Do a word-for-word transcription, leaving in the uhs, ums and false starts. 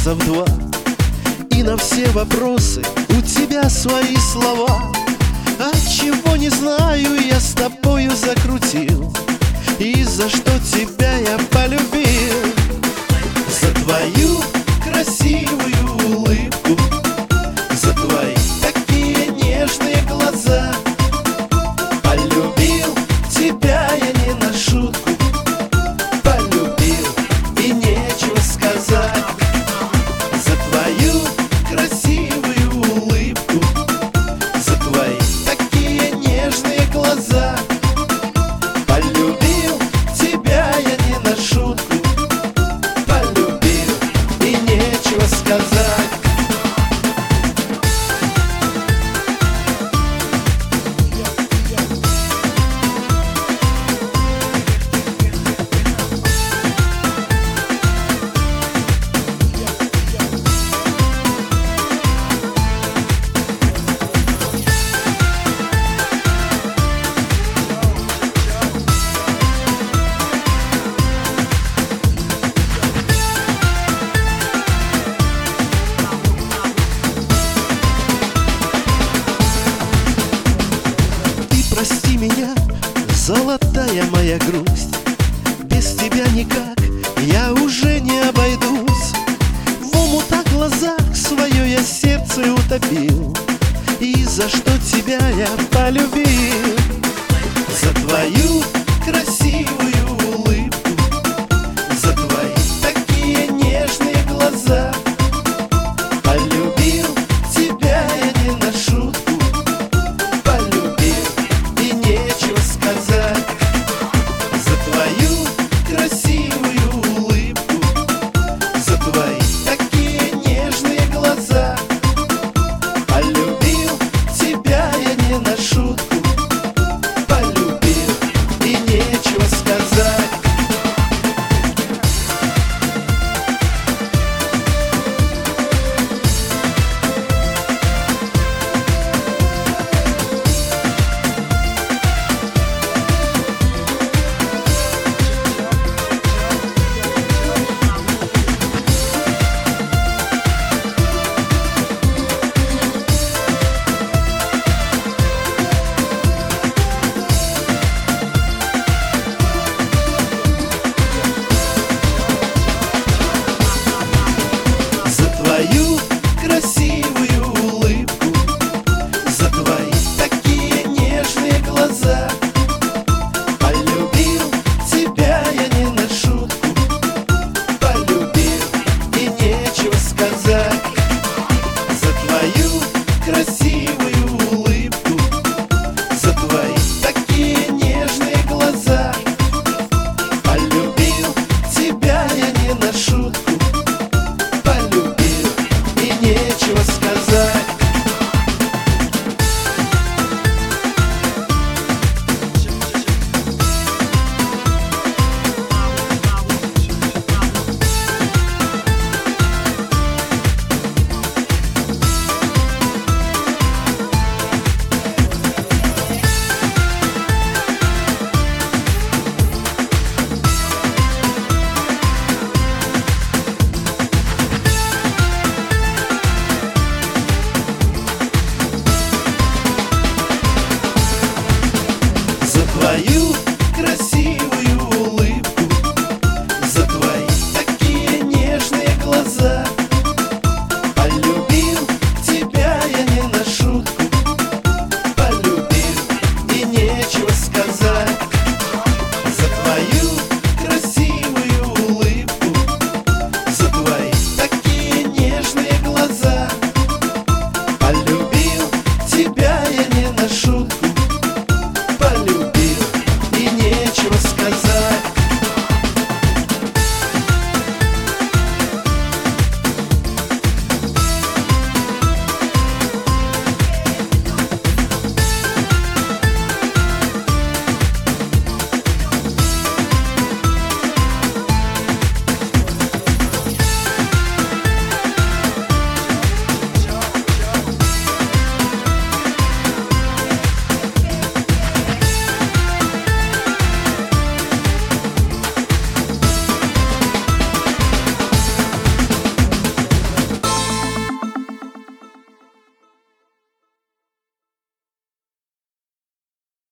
раза в два, и на все вопросы у тебя свои слова. А чего не знаю, я с тобою закрутил, и за что тебя я полюбил. За твою красивую улыбку, за твои такие нежные глаза. Полюбил тебя я не на шутку, полюбил, и нечего сказать. За твою красивую улыбку, за твои такие нежные глаза. Полюбил тебя я не на шутку, полюбил, и нечего сказать. Прости меня, золотая моя грусть, без тебя никак я уже не обойдусь. В омутах глазах свое я сердце утопил, и за что тебя я полюбил. За твою красивую улыбку, за твои такие нежные глаза. Полюбил тебя я не на шутку, сказать. За твою красивую улыбку, за твои такие нежные глаза. Полюбил тебя я не на шутку, полюбил, и нечего сказать. За твою